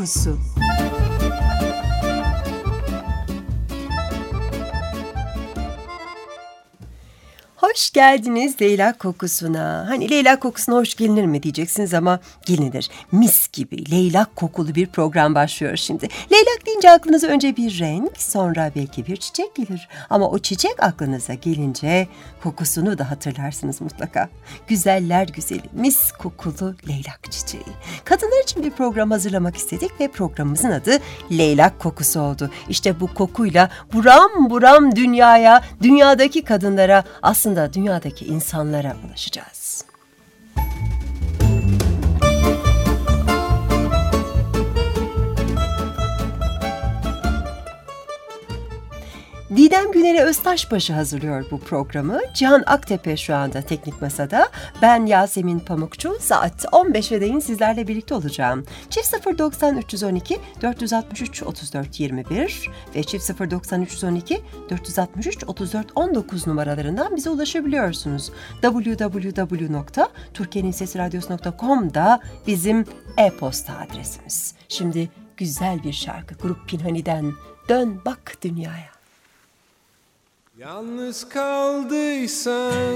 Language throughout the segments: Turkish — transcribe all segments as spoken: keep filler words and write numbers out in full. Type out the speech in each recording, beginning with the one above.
kokusu. Hoş geldiniz Leyla kokusuna. Hani Leyla kokusuna hoş gelinir mi diyeceksiniz ama gelinir. Mis gibi leylak kokulu bir program başlıyor şimdi. Leylak deyince aklınıza önce bir renk, sonra belki bir çiçek gelir. Ama o çiçek aklınıza gelince kokusunu da hatırlarsınız mutlaka. Güzeller güzeli, mis kokulu leylak çiçeği. Kadınlar için bir program hazırlamak istedik ve programımızın adı Leylak Kokusu oldu. İşte bu kokuyla buram buram dünyaya, dünyadaki kadınlara, aslında dünyadaki insanlara ulaşacağız. Didem Güner'e Öztaşbaşı hazırlıyor bu programı. Cihan Aktepe şu anda teknik masada. Ben Yasemin Pamukçu. Saat on beşe değin sizlerle birlikte olacağım. Çift sıfır doksan üç yüz on iki dört yüz altmış üç otuz dört yirmi bir ve çift sıfır doksan üç yüz on iki dört yüz altmış üç otuz dört on dokuz numaralarından bize ulaşabiliyorsunuz. double-u double-u double-u nokta türkiye'nin sesi radyosu nokta com'da bizim e-posta adresimiz. Şimdi güzel bir şarkı Grup Pinhani'den Dön Bak Dünyaya. Yalnız kaldıysan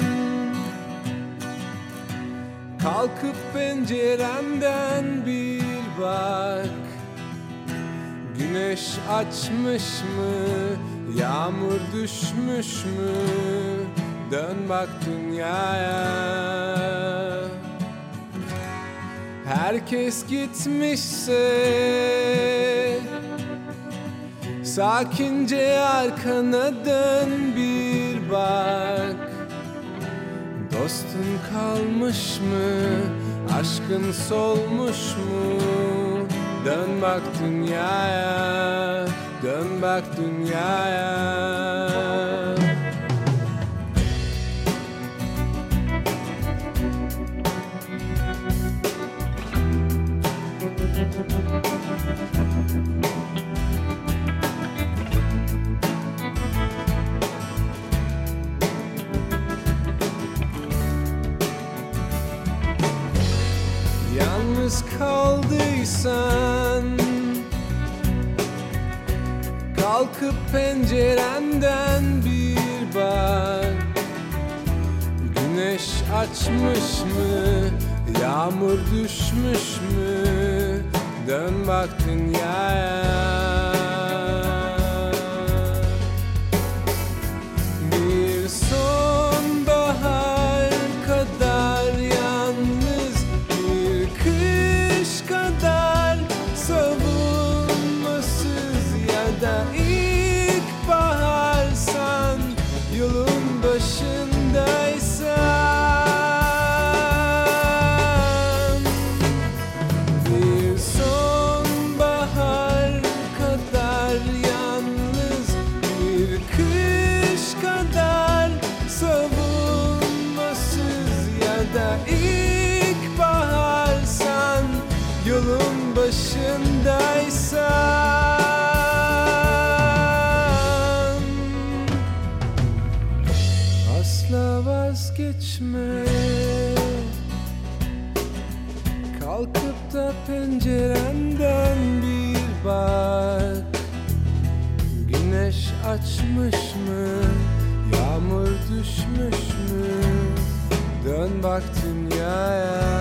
kalkıp pencerenden bir bak. Güneş açmış mı, yağmur düşmüş mü? Dön bak dünyaya. Herkes gitmişse sakince arkana dön bir bak. Dostun kalmış mı? Aşkın solmuş mu? Dön bak dünyaya, dön bak dünyaya. Yalnız kaldıysan kalkıp pencerenden bir bak. Güneş açmış mı, yağmur düşmüş mü? Dön bak dünyaya. Bir sonbahar kadar yalnız, bir kış kadar savunmasız, ya da ilkbaharsan, yolun başındaysan. Bir sonbahar kadar yalnız, bir kış kadar savunmasız, ya da ilkbaharsan, yolun başındaysan. Asla vazgeçme, kalkıp da pencerenden bir bak. Güneş açmış mı, yağmur düşmüş mü? Dön bak dünyaya.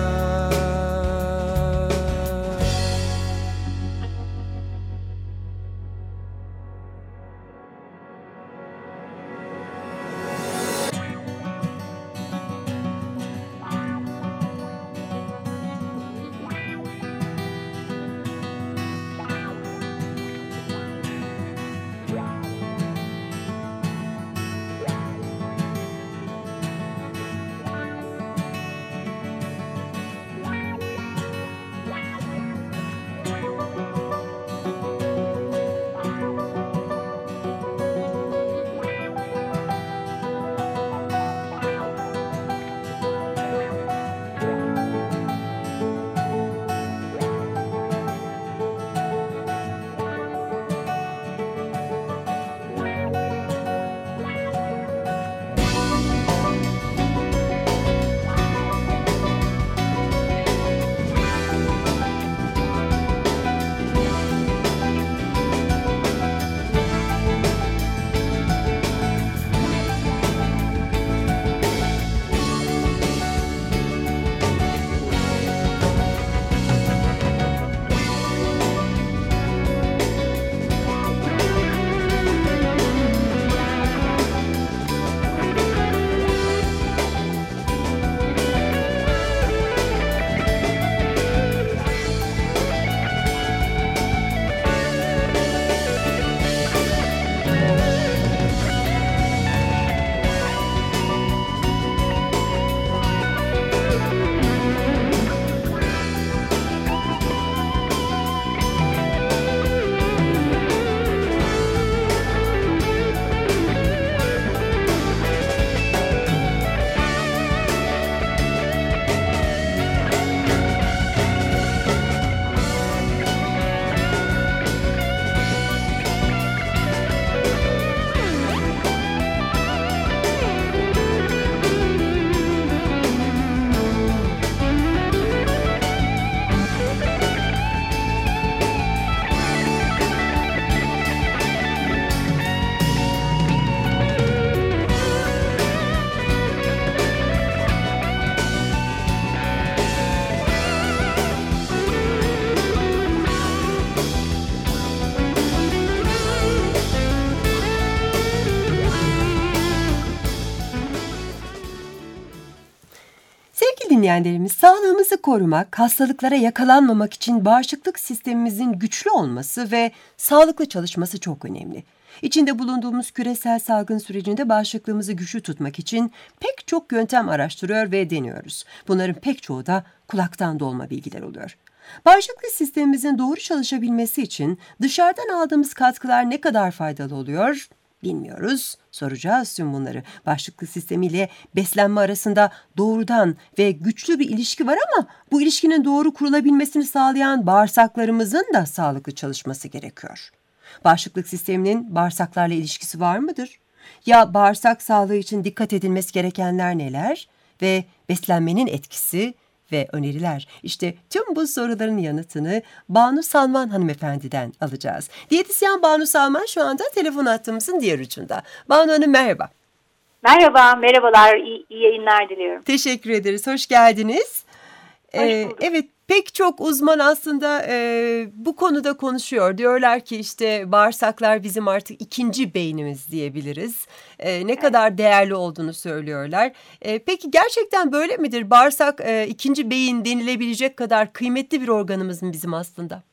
dinleyenlerimiz, sağlığımızı korumak, hastalıklara yakalanmamak için bağışıklık sistemimizin güçlü olması ve sağlıklı çalışması çok önemli. İçinde bulunduğumuz küresel salgın sürecinde bağışıklığımızı güçlü tutmak için pek çok yöntem araştırıyor ve deniyoruz. Bunların pek çoğu da kulaktan dolma bilgiler oluyor. Bağışıklık sistemimizin doğru çalışabilmesi için dışarıdan aldığımız katkılar ne kadar faydalı oluyor? Bilmiyoruz. Soracağız tüm bunları. Bağışıklık sistemiyle beslenme arasında doğrudan ve güçlü bir ilişki var ama bu ilişkinin doğru kurulabilmesini sağlayan bağırsaklarımızın da sağlıklı çalışması gerekiyor. Bağışıklık sisteminin bağırsaklarla ilişkisi var mıdır? Ya bağırsak sağlığı için dikkat edilmesi gerekenler neler? Ve beslenmenin etkisi ve öneriler. İşte tüm bu soruların yanıtını Banu Salman hanımefendiden alacağız. Diyetisyen Banu Salman şu anda telefon hattımızın diğer ucunda. Banu Hanım merhaba. Merhaba, merhabalar. İyi, iyi yayınlar diliyorum. Teşekkür ederiz. Hoş geldiniz. Hoş Ee, bulduk. evet, pek çok uzman aslında e, bu konuda konuşuyor. Diyorlar ki işte bağırsaklar bizim artık ikinci beynimiz diyebiliriz. E, ne kadar değerli olduğunu söylüyorlar. E, peki gerçekten böyle midir? Bağırsak e, ikinci beyin denilebilecek kadar kıymetli bir organımız mı bizim aslında?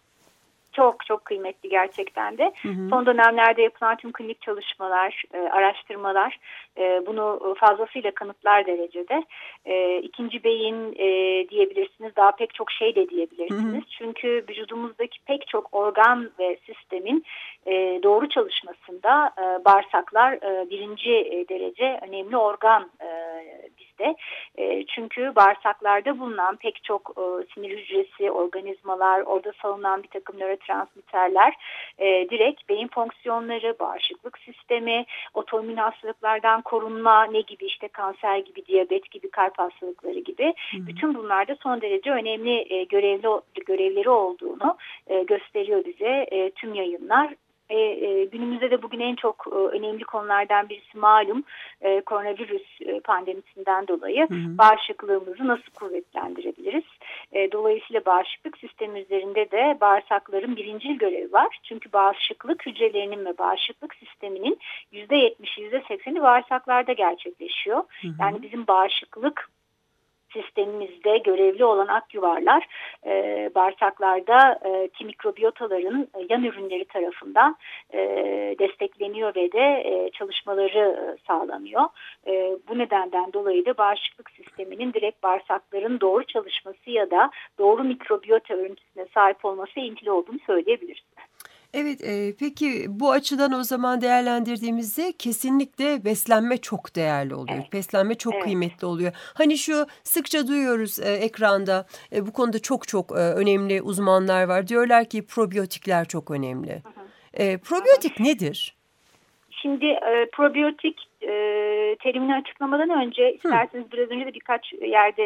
Çok çok kıymetli gerçekten de. Hı hı. Son dönemlerde yapılan tüm klinik çalışmalar, e, araştırmalar e, bunu fazlasıyla kanıtlar derecede. E, ikinci beyin e, diyebilirsiniz, daha pek çok şey de diyebilirsiniz. Hı hı. Çünkü vücudumuzdaki pek çok organ ve sistemin e, doğru çalışmasında e, bağırsaklar e, birinci derece önemli organ e, bizde. E, çünkü bağırsaklarda bulunan pek çok e, sinir hücresi, organizmalar, orada salınan bir takım nörotransmitterler e, direkt beyin fonksiyonları, bağışıklık sistemi, otoimmün hastalıklardan korunma, ne gibi işte kanser gibi, diyabet gibi, kalp hastalıkları gibi, hı-hı, bütün bunlarda son derece önemli e, görevli görevleri olduğunu e, gösteriyor bize e, tüm yayınlar. E, e, günümüzde de bugün en çok e, önemli konulardan birisi malum e, koronavirüs e, pandemisinden dolayı, hı hı, bağışıklığımızı nasıl kuvvetlendirebiliriz? E, dolayısıyla bağışıklık sistemi üzerinde de bağırsakların birincil görevi var. Çünkü bağışıklık hücrelerinin ve bağışıklık sisteminin yüzde yetmişi yüzde sekseni bağırsaklarda gerçekleşiyor. Hı hı. Yani bizim bağışıklık sistemimizde görevli olan akyuvarlar e, bağırsaklarda e, ki mikrobiyotaların e, yan ürünleri tarafından e, destekleniyor ve de e, çalışmaları e, sağlanıyor. E, bu nedenden dolayı da bağışıklık sisteminin direkt bağırsakların doğru çalışması ya da doğru mikrobiyota örüntüsüne sahip olması ilgili olduğunu söyleyebiliriz. Evet, e, peki bu açıdan o zaman değerlendirdiğimizde kesinlikle beslenme çok değerli oluyor. Evet. Beslenme çok evet. kıymetli oluyor. Hani şu sıkça duyuyoruz e, ekranda, e, bu konuda çok çok e, önemli uzmanlar var. Diyorlar ki probiyotikler çok önemli. Hı hı. E, probiyotik hı hı. nedir? Şimdi e, probiyotik e, terimini açıklamadan önce isterseniz Hı. biraz önce de birkaç yerde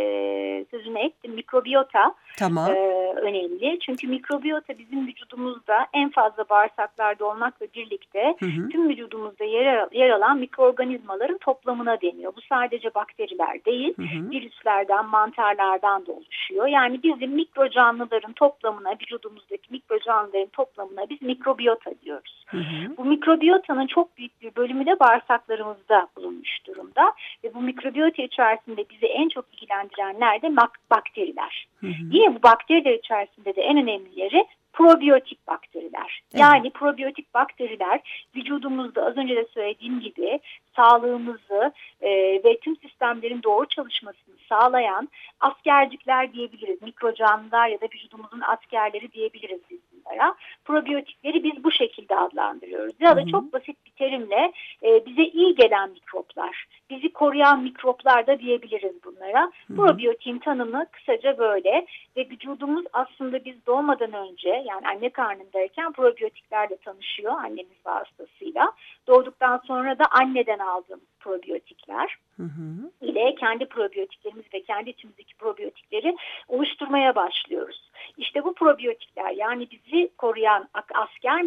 e, sözünü ettim. Mikrobiyota tamam. e, önemli. Çünkü mikrobiyota bizim vücudumuzda en fazla bağırsaklarda olmakla birlikte hı hı. tüm vücudumuzda yer, yer alan mikroorganizmaların toplamına deniyor. Bu sadece bakteriler değil, hı hı. virüslerden, mantarlardan da oluşuyor. Yani bizim mikro canlıların toplamına, vücudumuzdaki mikro canlıların toplamına biz mikrobiyota diyoruz. Hı hı. Bu mikrobiyotanın çok büyük bir bölümü de bağırsaklarımızda bulunmuş durumda ve bu mikrobiyota içerisinde bizi en çok ilgilendirenler de bakteriler. Hı hı. Yine bu bakteriler içerisinde de en önemlileri probiyotik bakteriler. Evet. Yani probiyotik bakteriler vücudumuzda az önce de söylediğim gibi sağlığımızı e, ve tüm sistemlerin doğru çalışmasını sağlayan askercikler diyebiliriz. Mikro canlılar ya da vücudumuzun askerleri diyebiliriz biz bunlara. Probiyotikleri biz bu şekilde adlandırıyoruz. Ya da çok basit bir terimle e, bize iyi gelen mikroplar, bizi koruyan mikroplar da diyebiliriz bunlara. Hı hı. Probiyotiğin tanımı kısaca böyle ve vücudumuz aslında biz doğmadan önce, yani anne karnındayken probiyotiklerle tanışıyor annemiz vasıtasıyla. Doğduktan sonra da anneden aldığımız probiyotikler hı hı. ile kendi probiyotiklerimiz ve kendi içimizdeki probiyotikleri oluşturmaya başlıyoruz. İşte bu probiyotikler, yani bizi koruyan asker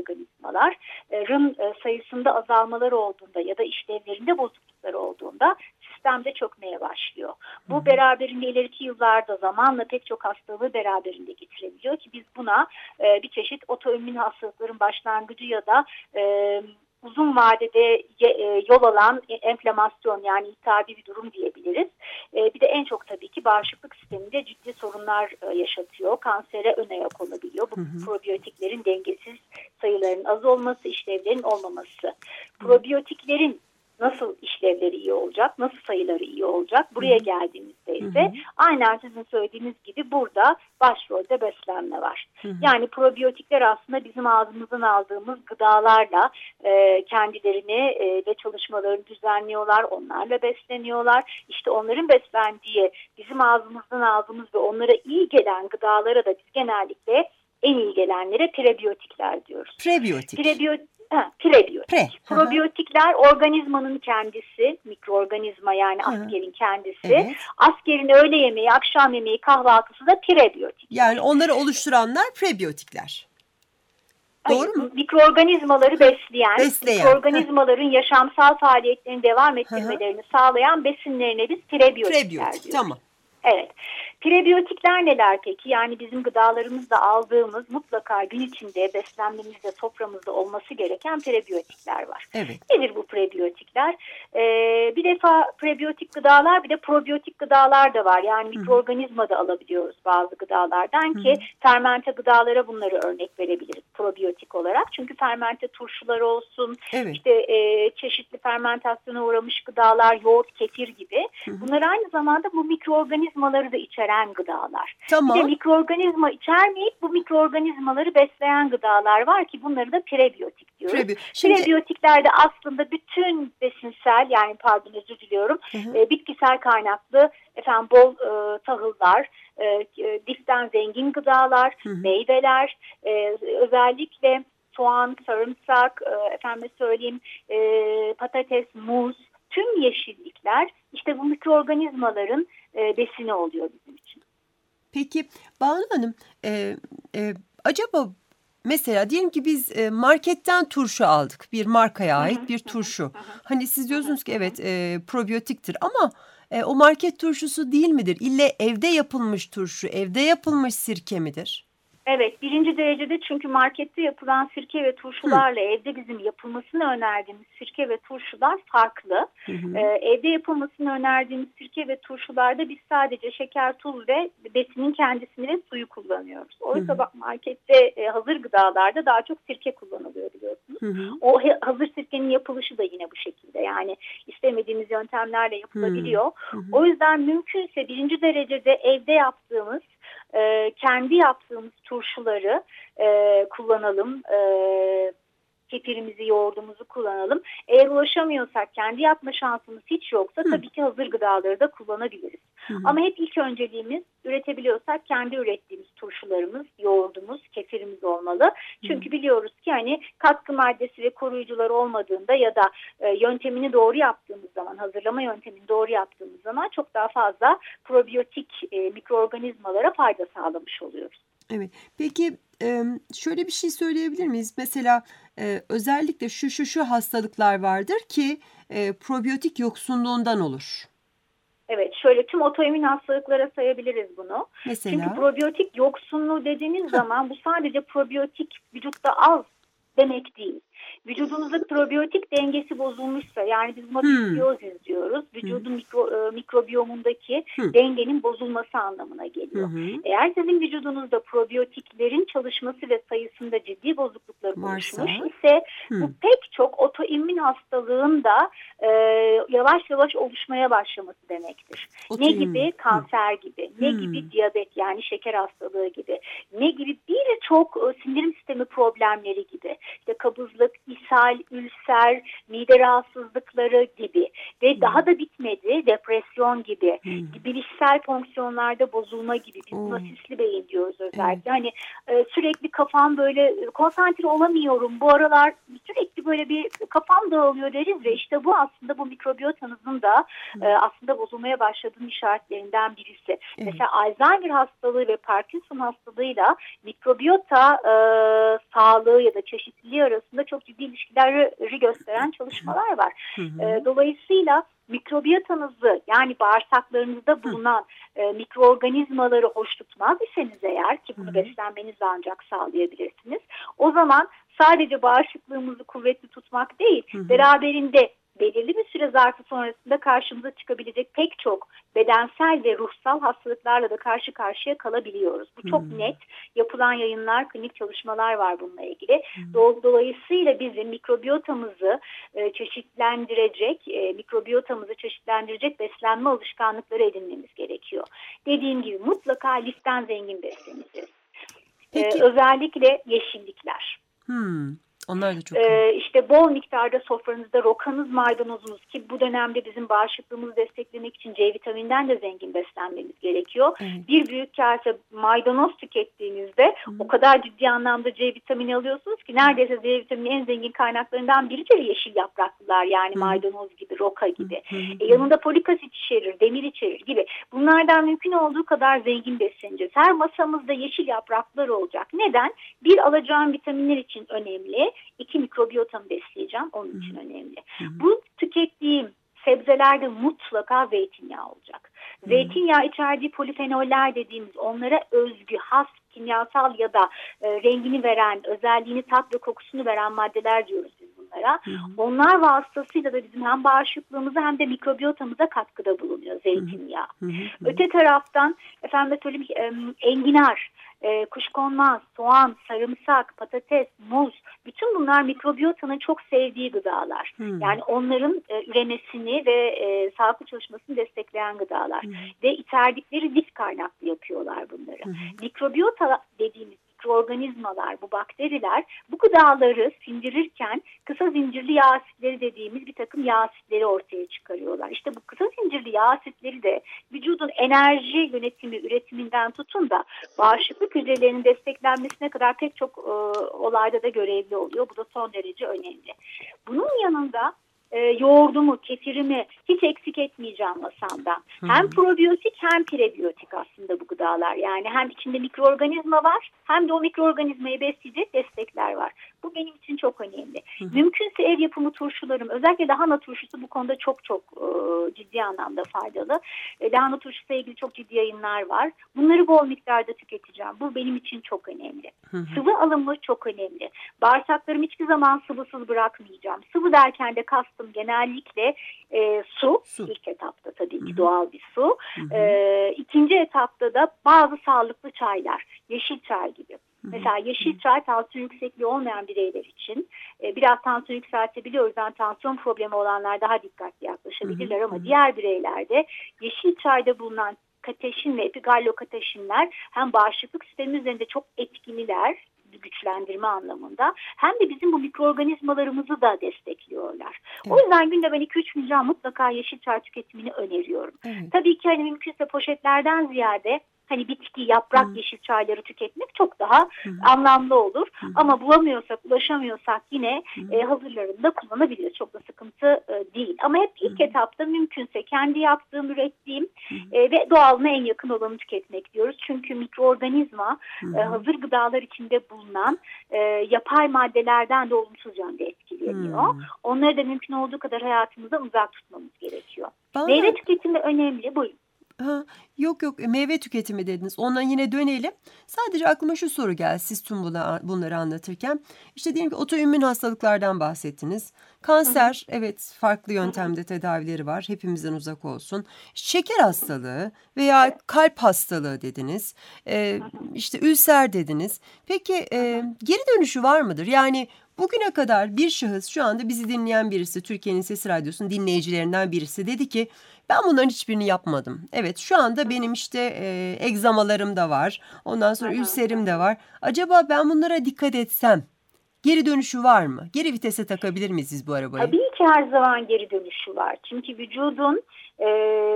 mikroorganizmaların sayısında azalmalar olduğunda ya da işlevlerinde bozukluklar olduğunda sistemde çökmeye başlıyor. Bu Hı-hı. beraberinde ileriki yıllarda zamanla pek çok hastalığı beraberinde getirebiliyor ki biz buna e, bir çeşit otoimmün hastalıkların başlangıcı ya da e, uzun vadede e, yol alan enflamasyon, yani iltihabi bir durum diyebiliriz. E, bir de en çok tabii ki bağışıklık sisteminde ciddi sorunlar e, yaşatıyor. Kansere ön ayak olabiliyor. Bu hı hı. probiyotiklerin dengesiz sayıların az olması, işlevlerin olmaması. Probiyotiklerin nasıl işlevleri iyi olacak, nasıl sayıları iyi olacak? Buraya geldiğimizde ise hı hı. aynen sizin söylediğiniz gibi burada başrolde beslenme var. Hı hı. Yani probiyotikler aslında bizim ağzımızdan aldığımız gıdalarla e, kendilerini e, ve çalışmalarını düzenliyorlar, onlarla besleniyorlar. İşte onların beslendiği, bizim ağzımızdan aldığımız ve onlara iyi gelen gıdalara da biz genellikle en iyi gelenlere prebiyotikler diyoruz. Prebiyotik. Prebiyotik. Ha, prebiyotik. Pre. Probiyotikler organizmanın kendisi, mikroorganizma yani Hı-hı. askerin kendisi. Evet. Askerin öğle yemeği, akşam yemeği, kahvaltısı da prebiyotik. Yani onları oluşturanlar prebiyotikler. Doğru Hayır, mu? Mikroorganizmaları besleyen, besleyen. mikroorganizmaların Hı. yaşamsal faaliyetlerini devam ettirmelerini Hı-hı. sağlayan besinlerine biz prebiyotikler Prebiyotik, diyoruz. tamam. Evet. Prebiyotikler neler peki? Yani bizim gıdalarımızda aldığımız, mutlaka gün içinde beslenmemizde, soframızda olması gereken prebiyotikler var. Evet. Nedir bu prebiyotikler? Ee, bir defa prebiyotik gıdalar, bir de probiyotik gıdalar da var. Yani Hı-hı. mikroorganizma da alabiliyoruz bazı gıdalardan Hı-hı. ki fermente gıdalara bunları örnek verebiliriz probiyotik olarak. Çünkü fermente turşular olsun, evet. işte e, çeşitli fermentasyona uğramış gıdalar, yoğurt, kefir gibi. Hı-hı. Bunlar aynı zamanda bu mikroorganizmaları da içeren gıdalar. Tamam. Bir de mikroorganizma içermeyip bu mikroorganizmaları besleyen gıdalar var ki bunları da prebiyotik diyoruz. Prebi- Şimdi... Prebiyotiklerde aslında bütün besinsel, yani pardon özür diliyorum, e, bitkisel kaynaklı efendim bol e, tahıllar, e, liften zengin gıdalar, hı hı. meyveler, e, özellikle soğan, sarımsak, e, efendim söyleyeyim e, patates, muz, tüm yeşillikler işte bu mikroorganizmaların e, besini oluyor bizim için. Peki Banu Hanım, e, e, acaba mesela diyelim ki biz e, marketten turşu aldık, bir markaya ait hı hı, bir turşu. Hı hı. Hani siz diyorsunuz ki evet e, probiyotiktir ama e, o market turşusu değil midir? İlle evde yapılmış turşu, evde yapılmış sirke midir? Evet, birinci derecede, çünkü markette yapılan sirke ve turşularla Hı. evde bizim yapılmasını önerdiğimiz sirke ve turşular farklı. Hı hı. Ee, evde yapılmasını önerdiğimiz sirke ve turşularda biz sadece şeker, tuz ve besinin kendisini ve suyu kullanıyoruz. Oysa hı hı. bak markette e, hazır gıdalarda daha çok sirke kullanılıyor biliyorsunuz. Hı hı. O he, hazır sirkenin yapılışı da yine bu şekilde, yani istemediğimiz yöntemlerle yapılabiliyor. Hı hı. O yüzden mümkünse birinci derecede evde yaptığımız, e, kendi yaptığımız turşuları e, kullanalım, e, kefirimizi, yoğurdumuzu kullanalım. Eğer ulaşamıyorsak, kendi yapma şansımız hiç yoksa Hı. tabii ki hazır gıdaları da kullanabiliriz. Hı. Ama hep ilk önceliğimiz, üretebiliyorsak kendi ürettiğimiz turşularımız, yoğurdumuz, kefirimiz olmalı. Çünkü Hı. biliyoruz ki hani katkı maddesi ve koruyucular olmadığında ya da e, yöntemini doğru yaptığımız zaman, hazırlama yöntemini doğru yaptığımız zaman çok daha fazla probiyotik e, mikroorganizmalara fayda sağlamış oluyoruz. Evet. Peki şöyle bir şey söyleyebilir miyiz? Mesela özellikle şu şu şu hastalıklar vardır ki probiyotik yoksunluğundan olur. Evet, şöyle tüm otoimmün hastalıklara sayabiliriz bunu. Mesela? Çünkü probiyotik yoksunluğu dediğiniz zaman bu sadece probiyotik vücutta az demek değil. Vücudumuzda probiyotik dengesi bozulmuşsa, yani biz buna disbiyozis diyoruz. Vücudun hmm. mikro, e, mikrobiyomundaki hmm. dengenin bozulması anlamına geliyor. Hmm. Eğer sizin vücudunuzda probiyotiklerin çalışması ve sayısında ciddi bozukluklar oluşmuş ise hmm. bu pek çok otoimmün hastalığın da e, yavaş yavaş oluşmaya başlaması demektir. Otoimmün. Ne gibi? Kanser hmm. gibi. Ne hmm. gibi? Diyabet, yani şeker hastalığı gibi. Ne gibi? Birçok e, sindirim sistemi problemleri gibi. İşte kabızlık, ishal, ülser, mide rahatsızlıkları gibi ve hmm. daha da bitmedi, depresyon gibi, hmm. bilişsel fonksiyonlarda bozulma gibi, biz buna hmm. sisli beyin diyoruz özellikle. Hmm. Hani e, sürekli kafam böyle, konsantre olamıyorum, bu aralar sürekli böyle bir kafam dağılıyor deriz ve işte bu aslında bu mikrobiyotanızın da hmm. e, aslında bozulmaya başladığının işaretlerinden birisi. Hmm. Mesela Alzheimer hastalığı ve Parkinson hastalığıyla mikrobiyota e, sağlığı ya da çeşitliliği arasında çok ciddi ilişkileri gösteren çalışmalar var. Hı hı. E, dolayısıyla mikrobiyotanızı, yani bağırsaklarınızda bulunan e, mikroorganizmaları hoş tutmaz iseniz eğer, ki bunu hı hı. beslenmenizle ancak sağlayabilirsiniz, o zaman sadece bağışıklığımızı kuvvetli tutmak değil, hı hı. beraberinde belirli bir süre zarfı sonrasında karşımıza çıkabilecek pek çok bedensel ve ruhsal hastalıklarla da karşı karşıya kalabiliyoruz. Bu çok hmm. net. Yapılan yayınlar, klinik çalışmalar var bununla ilgili. Hmm. Dolayısıyla bizim mikrobiyotamızı e, çeşitlendirecek, e, mikrobiyotamızı çeşitlendirecek beslenme alışkanlıkları edinmemiz gerekiyor. Dediğim gibi mutlaka liften zengin besleneceğiz. E, özellikle yeşillikler. Hmm. Onlar da çok ee, işte bol miktarda sofranızda rokanız, maydanozunuz, ki bu dönemde bizim bağışıklığımızı desteklemek için C vitamininden de zengin beslenmemiz gerekiyor. Evet. Bir büyük kase maydanoz tükettiğinizde hmm. o kadar ciddi anlamda C vitamini alıyorsunuz ki neredeyse C vitamini en zengin kaynaklarından biri de yeşil yapraklılar, yani hmm. maydanoz gibi, roka gibi. Hmm. E, yanında folik asit içerir, demir içerir gibi. Bunlardan mümkün olduğu kadar zengin besleneceğiz. Her masamızda yeşil yapraklar olacak. Neden? Bir, alacağım vitaminler için önemli. İki, mikrobiyotamı besleyeceğim. Onun için Hı-hı. önemli. Hı-hı. Bu tükettiğim sebzelerde mutlaka zeytinyağı olacak. Hı-hı. Zeytinyağı içerdiği polifenoller dediğimiz, onlara özgü, has, kimyasal ya da e, rengini veren, özelliğini, tat ve kokusunu veren maddeler diyoruz biz bunlara. Hı-hı. Onlar vasıtasıyla da bizim hem bağışıklığımıza hem de mikrobiyotamıza katkıda bulunuyor zeytinyağı. Hı-hı. Öte taraftan efendim söyleyeyim, e, enginar, E, kuşkonmaz, soğan, sarımsak, patates, muz, bütün bunlar mikrobiyotanın çok sevdiği gıdalar. Hmm. Yani onların e, üremesini ve e, sağlıklı çalışmasını destekleyen gıdalar. Hmm. Ve içerdikleri lif kaynaklı yapıyorlar bunları. Hmm. Mikrobiyota dediğimiz mikroorganizmalar, bu bakteriler bu gıdaları sindirirken kısa zincirli yağ asitleri dediğimiz bir takım yağ asitleri ortaya çıkarıyorlar. İşte bu kısa zincirli yağ asitleri de vücudun enerji yönetimi, üretiminden tutun da bağışıklık hücrelerinin desteklenmesine kadar pek çok e, olayda da görevli oluyor. Bu da son derece önemli. Bunun yanında E, yoğurdumu, kefirimi hiç eksik etmeyeceğim masamda. Hmm. Hem probiyotik hem prebiyotik aslında bu gıdalar. Yani hem içinde mikroorganizma var hem de o mikroorganizmayı besleyecek destekler var. Bu benim için çok önemli. Hmm. Mümkünse ev yapımı turşularım, özellikle lahana turşusu bu konuda çok çok e, ciddi anlamda faydalı. E, lahana turşusuyla ilgili çok ciddi yayınlar var. Bunları bol miktarda tüketeceğim. Bu benim için çok önemli. Hmm. Sıvı alımı çok önemli. Bağırsaklarımı hiçbir zaman sıvısız bırakmayacağım. Sıvı derken de kastım genellikle e, su, su, ilk etapta tabii ki Hı-hı. doğal bir su. Hı-hı. E, ikinci etapta da bazı sağlıklı çaylar, yeşil çay gibi. Hı-hı. Mesela yeşil çay tansiyon yüksekliği olmayan bireyler için e, biraz tansiyon yükseltebiliyoruz. Yani tansiyon problemi olanlar daha dikkatli yaklaşabilirler Hı-hı. ama Hı-hı. diğer bireylerde yeşil çayda bulunan kateşin ve epigallokateşinler hem bağışıklık sistemi üzerinde çok etkililer, güçlendirme anlamında, hem de bizim bu mikroorganizmalarımızı da destekliyorlar. Evet. O yüzden günde ben iki üç fincan mutlaka yeşil çay tüketimini öneriyorum. Evet. Tabii ki hani mümkünse poşetlerden ziyade hani bitki, yaprak Hı. yeşil çayları tüketmek çok daha Hı. anlamlı olur. Hı. Ama bulamıyorsak, ulaşamıyorsak yine e, hazırlarını da kullanabiliriz. Çok da sıkıntı e, değil. Ama hep ilk Hı. etapta mümkünse kendi yaptığım, ürettiğim e, ve doğalına en yakın olanı tüketmek diyoruz. Çünkü mikroorganizma e, hazır gıdalar içinde bulunan e, yapay maddelerden de olumsuz yönde etkileniyor. Hı. Onları da mümkün olduğu kadar hayatımızdan uzak tutmamız gerekiyor. Bana... Meyve tüketimi önemli. Buyurun. Ha, yok yok meyve tüketimi dediniz. Ona yine dönelim. Sadece aklıma şu soru geldi siz tüm buna, bunları anlatırken. İşte diyelim ki otoimmün hastalıklardan bahsettiniz. Kanser, hı hı. evet farklı yöntemde hı hı. tedavileri var. Hepimizden uzak olsun. Şeker hastalığı veya evet. kalp hastalığı dediniz. Ee, işte ülser dediniz. Peki e, geri dönüşü var mıdır? Yani bugüne kadar bir şahıs, şu anda bizi dinleyen birisi, Türkiye'nin Sesi Radyosu'nun dinleyicilerinden birisi dedi ki ben bunların hiçbirini yapmadım. Evet şu anda benim işte e, egzamalarım da var. Ondan sonra Aha. ülserim de var. Acaba ben bunlara dikkat etsem geri dönüşü var mı? Geri vitese takabilir miyiz biz bu arabayı? Tabii ki her zaman geri dönüşü var. Çünkü vücudun e,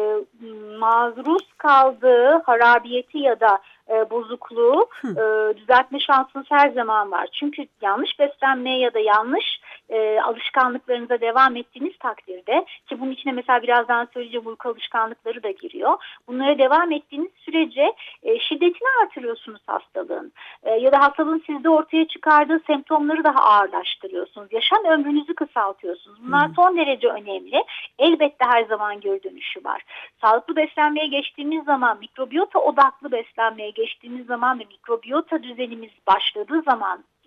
maruz kaldığı harabiyeti ya da e, bozukluğu e, düzeltme şansınız her zaman var. Çünkü yanlış beslenmeye ya da yanlış e, alışkanlıklarınıza devam ettiğiniz takdirde, ki bunun içine mesela birazdan söyleyeceğim uyku alışkanlıkları da giriyor. Bunlara devam ettiğiniz sürece e, şiddetini artırıyorsunuz hastalığın. E, ya da hastalığın sizde ortaya çıkardığı semptomları daha ağırlaştırıyorsunuz. Yaşam ömrünüzü kısaltıyorsunuz. Bunlar hmm. son derece önemli. Elbette her zaman geri dönüşü var. Sağlıklı beslenmeye geçtiğimiz zaman, mikrobiyota odaklı beslenmeye geçtiğimiz zaman ve mikrobiyota düzenimiz başladığı zaman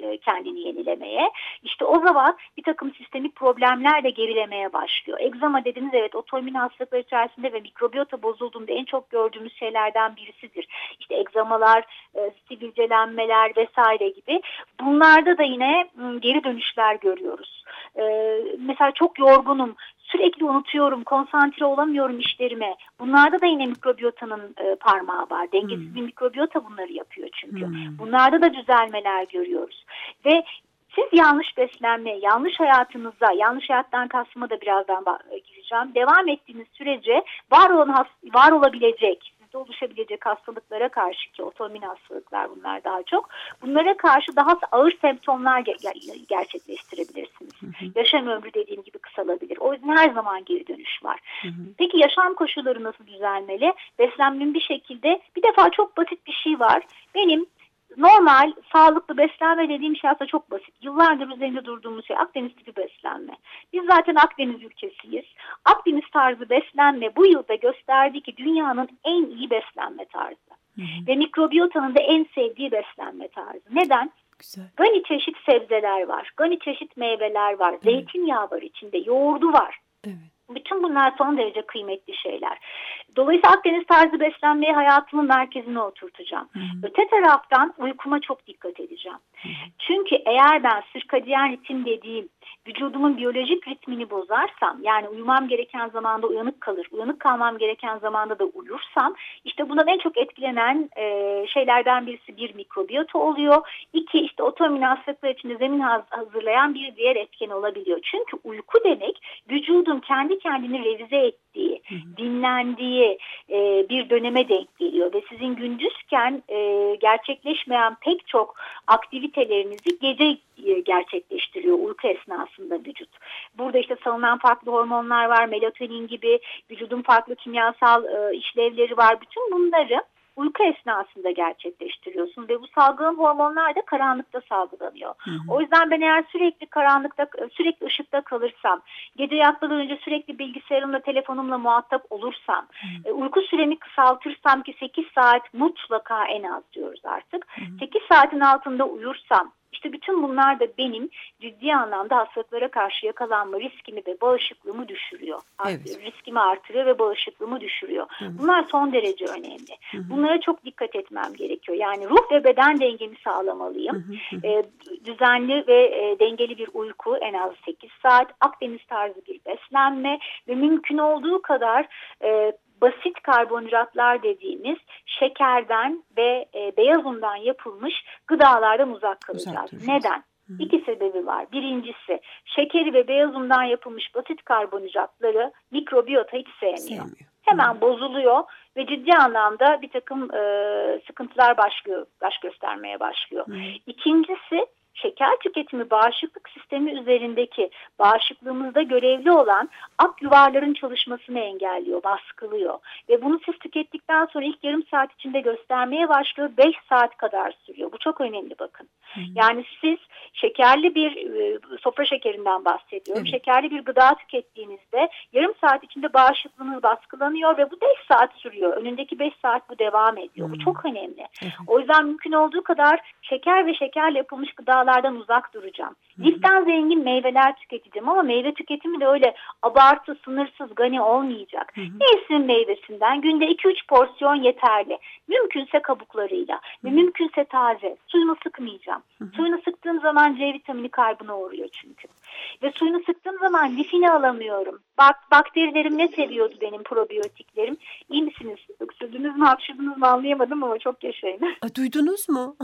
e, kendini yenilemeye. İşte o zaman bir takım sistemik problemler de gerilemeye başlıyor. Egzama dediniz, evet, otoimmün hastalıklar içerisinde ve mikrobiyota bozulduğunda en çok gördüğümüz şeylerden birisidir. İşte egzamalar, e, sivilcelenmeler vesaire gibi. Bunlarda da yine m, geri dönüşler görüyoruz. E, mesela çok yorgunum, sürekli unutuyorum, konsantre olamıyorum işlerime. Bunlarda da yine mikrobiyotanın e, parmağı var. Dengesiz hmm. bir mikrobiyota bunları yapıyor çünkü. Hmm. Bunlarda da düzelmeler görüyoruz. Ve siz yanlış beslenme, yanlış hayatınıza, yanlış hayattan kastıma da birazdan gireceğim, devam ettiğiniz sürece var olan var olabilecek, sizde oluşabilecek hastalıklara karşı, ki otoimmün hastalıklar bunlar daha çok, bunlara karşı daha ağır semptomlar ge- gerçekleştirebilirsiniz. Hı hı. Yaşam ömrü dediğim gibi kısalabilir. O yüzden her zaman geri dönüş var. Hı hı. Peki yaşam koşulları nasıl düzelmeli? Beslenmenin bir şekilde, bir defa çok basit bir şey var. Benim normal, sağlıklı beslenme dediğim şey aslında çok basit. Yıllardır üzerinde durduğumuz şey Akdeniz tipi beslenme. Biz zaten Akdeniz ülkesiyiz. Akdeniz tarzı beslenme bu yılda gösterdi ki dünyanın en iyi beslenme tarzı. Hı hı. Ve mikrobiyotanın da en sevdiği beslenme tarzı. Neden? Güzel. Gani çeşit sebzeler var, gani çeşit meyveler var, evet. Zeytinyağı var içinde, yoğurdu var. Evet. Bütün bunlar son derece kıymetli şeyler. Dolayısıyla Akdeniz tarzı beslenmeyi hayatımın merkezine oturtacağım. Hı hı. Öte taraftan uykuma çok dikkat edeceğim. Hı hı. Çünkü eğer ben sirkadiyen ritim dediğim vücudumun biyolojik ritmini bozarsam, yani uyumam gereken zamanda uyanık kalır, uyanık kalmam gereken zamanda da uyursam, işte bundan en çok etkilenen e, şeylerden birisi bir mikrobiyota oluyor. İki, işte otoimmün hastalıklar içinde zemin hazırlayan bir diğer etken olabiliyor. Çünkü uyku demek vücudun kendi kendini revize ettiği, hı hı. dinlendiği e, bir döneme denk geliyor ve sizin gündüzken e, gerçekleşmeyen pek çok aktivitelerinizi gece e, gerçekleştiriyor uyku esnasında vücut. Burada işte salınan farklı hormonlar var, melatonin gibi vücudun farklı kimyasal e, işlevleri var. Bütün bunları uyku esnasında gerçekleştiriyorsun ve bu salgılanan hormonlar da karanlıkta salgılanıyor. Hı hı. O yüzden ben eğer sürekli karanlıkta, sürekli ışıkta kalırsam, gece yatmadan önce sürekli bilgisayarımla, telefonumla muhatap olursam, hı hı. uyku süremi kısaltırsam, ki sekiz saat mutlaka en az diyoruz artık, hı hı. sekiz saatin altında uyursam, İşte bütün bunlar da benim ciddi anlamda hastalıklara karşı yakalanma riskimi ve bağışıklığımı düşürüyor. Evet. Riskimi artırıyor ve bağışıklığımı düşürüyor. Hı hı. Bunlar son derece önemli. Hı hı. Bunlara çok dikkat etmem gerekiyor. Yani ruh ve beden dengemi sağlamalıyım. Hı hı. E, düzenli ve e, dengeli bir uyku, en az sekiz saat, Akdeniz tarzı bir beslenme ve mümkün olduğu kadar e, basit karbonhidratlar dediğimiz şekerden ve e, beyaz undan yapılmış gıdalardan uzak kalacağız. Uzak Neden? Hı. İki sebebi var. Birincisi, şekeri ve beyaz undan yapılmış basit karbonhidratları mikrobiyota hiç sevmiyor. Sevmiyor. Hemen Hı. bozuluyor ve ciddi anlamda bir takım e, sıkıntılar başlıyor, baş göstermeye başlıyor. Hı. İkincisi, şeker tüketimi bağışıklık sistemi üzerindeki bağışıklığımızda görevli olan ak yuvarların çalışmasını engelliyor, baskılıyor. Ve bunu siz tükettikten sonra ilk yarım saat içinde göstermeye başlıyor, beş saat kadar sürüyor. Bu çok önemli, bakın. Hmm. Yani siz şekerli bir, sofra şekerinden bahsediyorum, hmm. şekerli bir gıda tükettiğinizde yarım saat içinde bağışıklığınız baskılanıyor ve bu beş saat sürüyor. Önündeki beş saat bu devam ediyor. Hmm. Bu çok önemli. Hmm. O yüzden mümkün olduğu kadar şeker ve şekerle yapılmış gıda lardan uzak duracağım. Liften zengin meyveler tüketeceğim ama meyve tüketimi de öyle abartı, sınırsız, gani olmayacak. Hı hı. Mevsim meyvesinden günde iki üç porsiyon yeterli. Mümkünse kabuklarıyla ve mümkünse taze. Suyunu sıkmayacağım. Hı hı. Suyunu sıktığım zaman C vitamini kaybına uğruyor çünkü. Ve suyunu sıktığım zaman lifini alamıyorum. Bak, bakterilerim ne seviyordu benim, probiyotiklerim? İyi misiniz? Öksürdünüz mü, hapşırdınız mı anlayamadım ama çok yaşayın. A, duydunuz mu?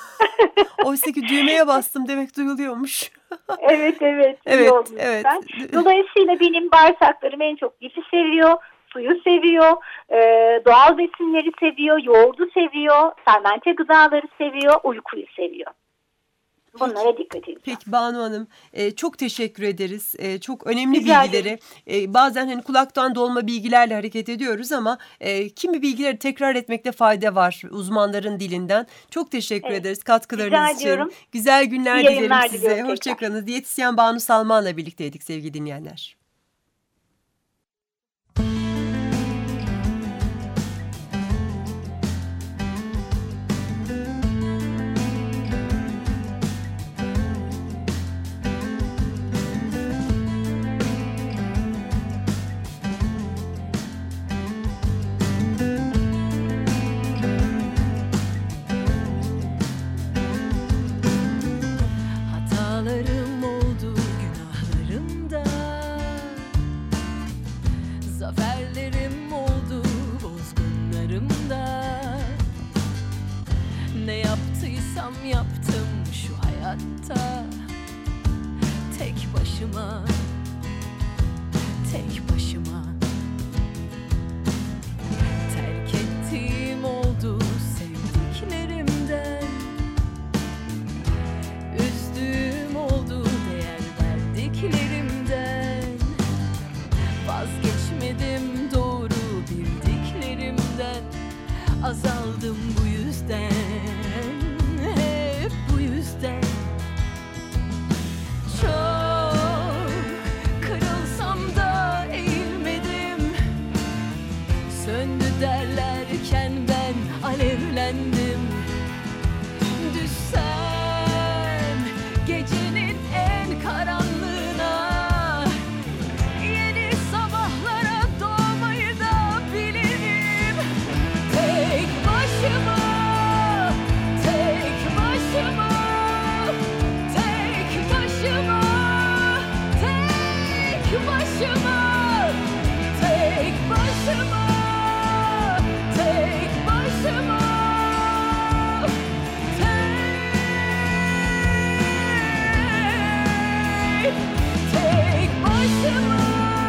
Oysa ki düğmeye bastım demek duyuluyormuş. Evet evet. Evet, evet. Dolayısıyla benim bağırsaklarım en çok lifi seviyor, suyu seviyor, e, doğal besinleri seviyor, yoğurdu seviyor, fermente gıdaları seviyor, uykuyu seviyor. Bunlara dikkat edeceğim. Peki Banu Hanım, e, çok teşekkür ederiz. E, çok önemli Rica bilgileri. E, bazen hani kulaktan dolma bilgilerle hareket ediyoruz ama e, kimi bilgileri tekrar etmekte fayda var uzmanların dilinden. Çok teşekkür evet. ederiz katkılarınız Rica için. Ediyorum. Güzel günler İyi dilerim size. Hoşçakalın. Diyetisyen Banu Salman'la birlikteydik sevgili dinleyenler. Hatalarım oldu günahlarımda, zaferlerim oldu bozgunlarımda. Ne yaptıysam yaptım şu hayatta, tek başıma, tek başıma. Terk ettiğim oldu sevdiklerimden, üzdüğüm oldu değer verdiklerimden. Vazgeçmedim doğru bildiklerimden, azaldım bu yüzden, hep bu yüzden. Çok kırılsam da eğilmedim, söndü derlerken ben alevlendim. Düşsem gecenin en karanlığına, yeni sabahlara doğmayı da bilirim. Tek başıma, tek başıma, tek başıma, tek başıma, tek başıma, tek başıma, tek, tek başıma.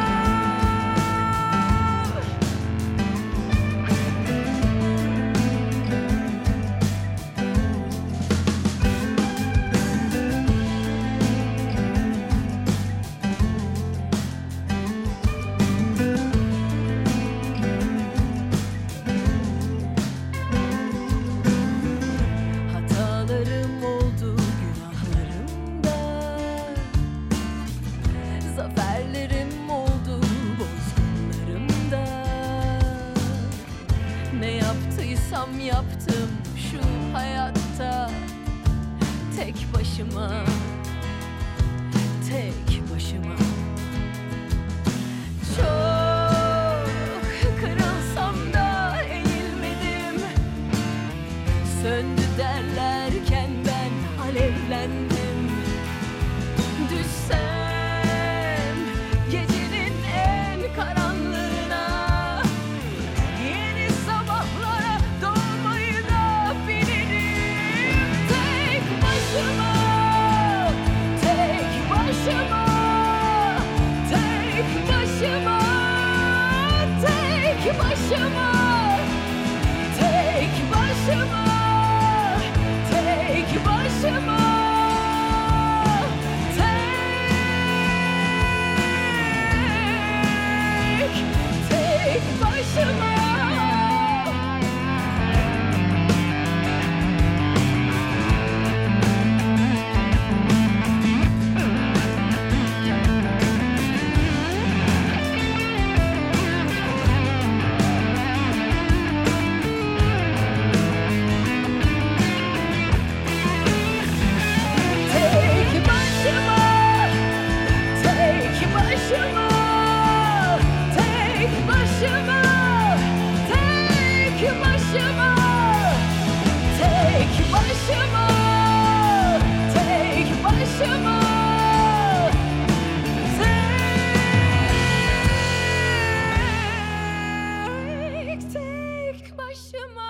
Hatalarım oldu günahlarımda, zaferlerim oldu bozgunlarımda. Ne yaptıysam yaptım şu hayatta, tek başıma, tek başıma. Çok kırılsam da eğilmedim, söndü derlerken ben alevlendim. Düşsem gecenin en karanlığına, yeni sabahlara doğmayı da bilirim. Tek başıma, tek başıma, tek başıma, tek başıma, tek başıma, tek başıma, tek, tek başıma. Tek başıma, tek başıma, tek başıma, tek başıma, tek başıma, tek başıma, tek, tek başıma.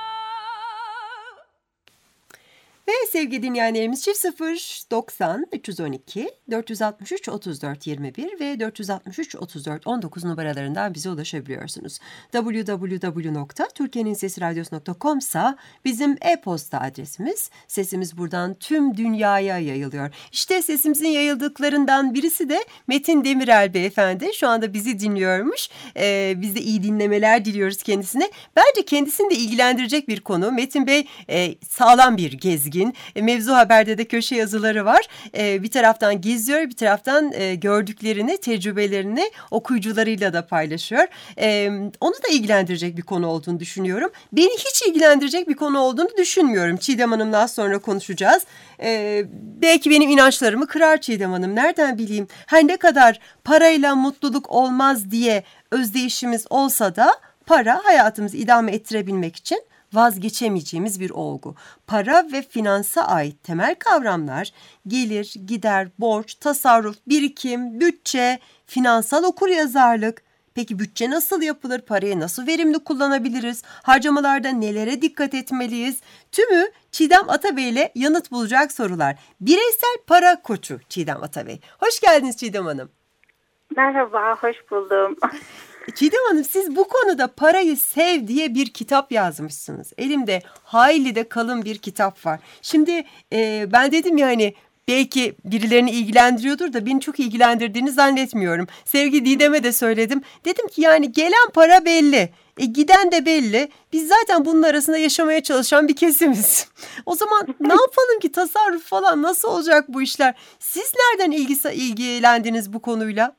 Ve sevgili dinleyenlerimiz çift sıfır doksan üç yüz on iki dört yüz altmış üç otuz dört yirmi bir ve dört yüz altmış üç otuz dört on dokuz numaralarından bize ulaşabiliyorsunuz. double-u double-u double-u nokta türkiye'nin sesi radyosu nokta com ise bizim e-posta adresimiz. Sesimiz buradan tüm dünyaya yayılıyor. İşte sesimizin yayıldıklarından birisi de Metin Demirel beyefendi. Şu anda bizi dinliyormuş. Ee, biz de iyi dinlemeler diliyoruz kendisine. Bence kendisini de ilgilendirecek bir konu. Metin Bey e, sağlam bir gezgin. E, Mevzu Haber'de de köşe yazıları var. E, bir taraftan geziyor, bir taraftan e, gördüklerini, tecrübelerini okuyucularıyla da paylaşıyor. E, onu da ilgilendirecek bir konu olduğunu düşünüyorum. Beni hiç ilgilendirecek bir konu olduğunu düşünmüyorum. Çiğdem Hanım'la az sonra konuşacağız. E, belki benim inançlarımı kırar Çiğdem Hanım. Nereden bileyim? Her ne kadar parayla mutluluk olmaz diye özdeyişimiz olsa da para hayatımızı idame ettirebilmek için vazgeçemeyeceğimiz bir olgu. Para ve finansa ait temel kavramlar gelir, gider, borç, tasarruf, birikim, bütçe, finansal okuryazarlık. Peki bütçe nasıl yapılır? Parayı nasıl verimli kullanabiliriz? Harcamalarda nelere dikkat etmeliyiz? Tümü Çiğdem Atabey ile yanıt bulacak sorular. Bireysel para koçu Çiğdem Atabey. Hoş geldiniz Çiğdem Hanım. Merhaba, hoş buldum. Çiğdem Hanım, siz bu konuda Parayı Sev diye bir kitap yazmışsınız. Elimde hayli de kalın bir kitap var. Şimdi e, ben dedim ya hani belki birilerini ilgilendiriyordur da beni çok ilgilendirdiğini zannetmiyorum. Sevgili Didem'e de söyledim. Dedim ki yani gelen para belli. E, giden de belli. Biz zaten bunun arasında yaşamaya çalışan bir kesimiz. O zaman ne yapalım ki tasarruf falan nasıl olacak bu işler? Siz nereden ilgisi, ilgilendiniz bu konuyla?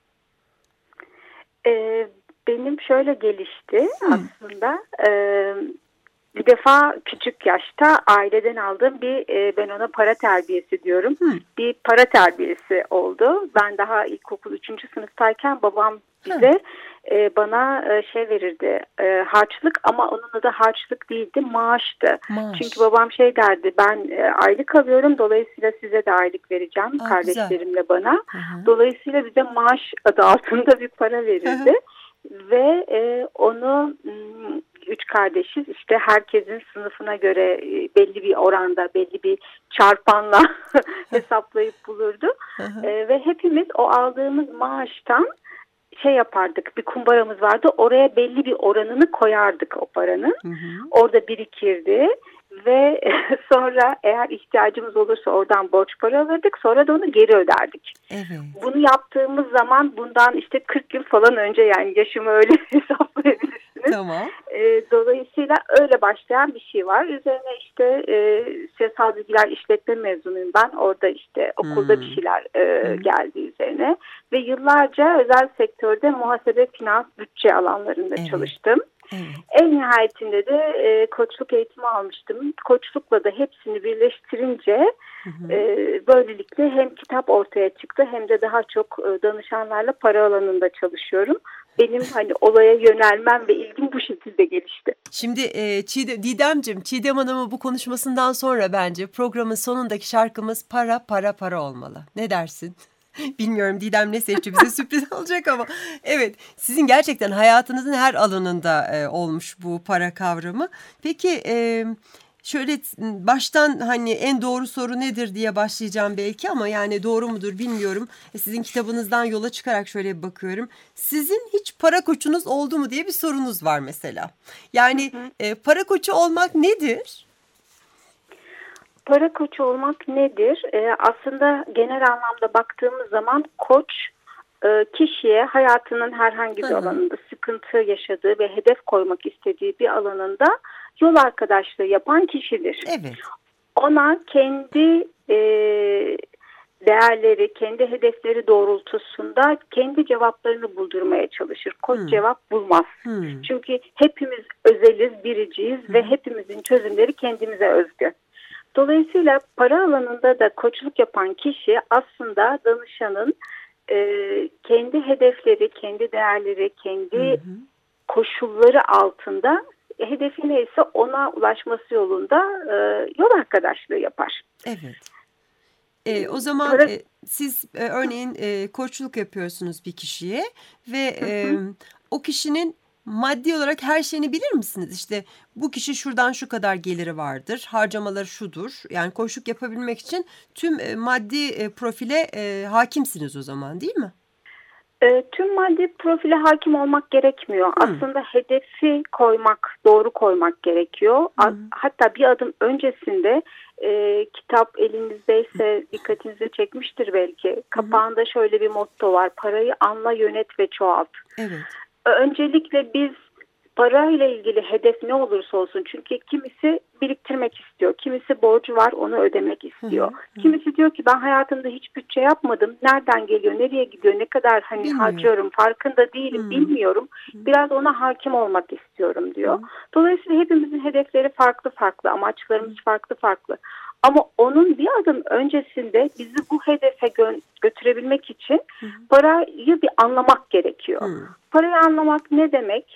Ee, benim şöyle gelişti aslında. Ee, bir defa küçük yaşta aileden aldığım bir, e, ben ona para terbiyesi diyorum. Hmm. Bir para terbiyesi oldu. Ben daha ilkokul üçüncü sınıftayken babam bize e, bana e, şey verirdi, e, harçlık, ama onun adı harçlık değildi, maaştı. Maaş. Çünkü babam şey derdi, ben e, aylık alıyorum, dolayısıyla size de aylık vereceğim. Aa, kardeşlerimle güzel. Bana. Hı-hı. Dolayısıyla bize maaş adı altında bir para verirdi. Hı-hı. Ve e, onu üç kardeşiz, işte herkesin sınıfına göre belli bir oranda, belli bir çarpanla hesaplayıp bulurdu. e, ve hepimiz o aldığımız maaştan şey yapardık, bir kumbaramız vardı, oraya belli bir oranını koyardık o paranın. Hı hı. Orada birikirdi ve sonra eğer ihtiyacımız olursa oradan borç para alırdık, sonra da onu geri öderdik. Evet. Bunu yaptığımız zaman bundan işte kırk yıl falan önce, yani yaşımı öyle hesaplayabilirsiniz. Tamam. E, dolayısıyla öyle başlayan bir şey var. Üzerine işte e, siyasal bilgiler işletme mezunuyum ben. Orada işte okulda hmm. bir şeyler e, hmm. geldi üzerine. Ve yıllarca özel sektörde muhasebe, finans, bütçe alanlarında evet. çalıştım. Evet. En nihayetinde de e, koçluk eğitimi almıştım. Koçlukla da hepsini birleştirince hı hı. E, böylelikle hem kitap ortaya çıktı hem de daha çok e, danışanlarla para alanında çalışıyorum. Benim hani olaya yönelmem ve ilgim bu şekilde gelişti. Şimdi e, Çiğdem, Didemciğim, Çiğdem Hanım'ın bu konuşmasından sonra bence programın sonundaki şarkımız para para para olmalı. Ne dersin? Bilmiyorum Didem ne seçti, bize sürpriz olacak ama evet, sizin gerçekten hayatınızın her alanında e, olmuş bu para kavramı. Peki e, şöyle baştan hani en doğru soru nedir diye başlayacağım belki, ama yani doğru mudur bilmiyorum. E, sizin kitabınızdan yola çıkarak şöyle bir bakıyorum. Sizin hiç para koçunuz oldu mu diye bir sorunuz var mesela. Yani hı hı. E, para koçu olmak nedir? Para koçu olmak nedir? Ee, aslında genel anlamda baktığımız zaman koç e, kişiye hayatının herhangi bir Hı-hı. alanında sıkıntı yaşadığı ve hedef koymak istediği bir alanında yol arkadaşlığı yapan kişidir. Evet. Ona kendi e, değerleri, kendi hedefleri doğrultusunda kendi cevaplarını buldurmaya çalışır. Koç Hı. cevap bulmaz. Hı. Çünkü hepimiz özeliz, biriciyiz Hı. ve hepimizin çözümleri kendimize özgü. Dolayısıyla para alanında da koçluk yapan kişi aslında danışanın e, kendi hedefleri, kendi değerleri, kendi hı hı. koşulları altında hedefi neyse ona ulaşması yolunda e, yol arkadaşlığı yapar. Evet. E, o zaman para... e, siz e, örneğin e, koçluk yapıyorsunuz bir kişiye ve e, o kişinin maddi olarak her şeyini bilir misiniz? İşte bu kişi şuradan şu kadar geliri vardır, harcamaları şudur. Yani koçluk yapabilmek için tüm e, maddi e, profile e, hakimsiniz o zaman, değil mi? E, tüm maddi profile hakim olmak gerekmiyor. Hmm. Aslında hedefi koymak, doğru koymak gerekiyor. Hmm. Hatta bir adım öncesinde e, kitap elinizdeyse dikkatinizi çekmiştir belki. Kapağında hmm. şöyle bir motto var: parayı anla, yönet ve çoğalt. Evet. Öncelikle biz parayla ilgili hedef ne olursa olsun, çünkü kimisi biriktirmek istiyor, kimisi borcu var onu ödemek istiyor. Hı hı. Kimisi diyor ki ben hayatımda hiç bütçe yapmadım, nereden geliyor, nereye gidiyor, ne kadar hani bilmiyorum. harcıyorum, farkında değilim, hı. bilmiyorum. Biraz ona hakim olmak istiyorum diyor. Hı. Dolayısıyla hepimizin hedefleri farklı farklı, amaçlarımız hı. farklı farklı. Ama onun bir adım öncesinde bizi bu hedefe gö- götürebilmek için hı hı. parayı bir anlamak gerekiyor. Hı. Parayı anlamak ne demek?